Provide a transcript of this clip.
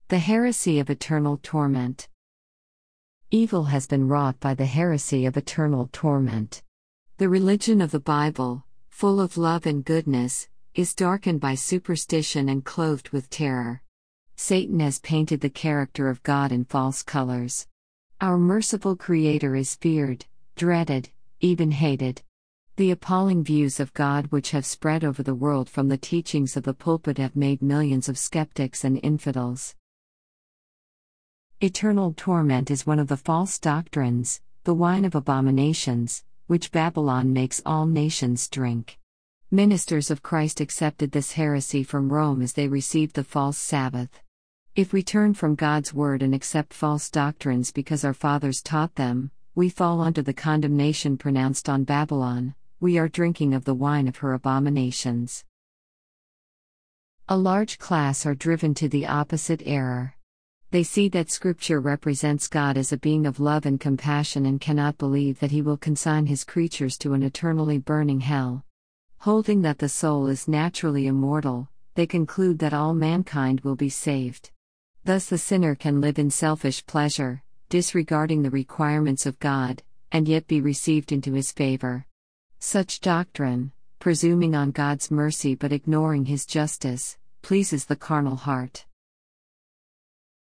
The heresy of eternal torment. Evil has been wrought by the heresy of eternal torment. The religion of the Bible, full of love and goodness, is darkened by superstition and clothed with terror. Satan has painted the character of God in false colors. Our merciful Creator is feared, dreaded, even hated. The appalling views of God which have spread over the world from the teachings of the pulpit have made millions of skeptics and infidels. Eternal torment is one of the false doctrines, the wine of abominations, which Babylon makes all nations drink. Ministers of Christ accepted this heresy from Rome as they received the false Sabbath. If we turn from God's word and accept false doctrines because our fathers taught them, we fall under the condemnation pronounced on Babylon. We are drinking of the wine of her abominations. A large class are driven to the opposite error. They see that Scripture represents God as a being of love and compassion and cannot believe that He will consign His creatures to an eternally burning hell. Holding that the soul is naturally immortal, they conclude that all mankind will be saved. Thus the sinner can live in selfish pleasure, disregarding the requirements of God, and yet be received into His favor. Such doctrine, presuming on God's mercy but ignoring His justice, pleases the carnal heart.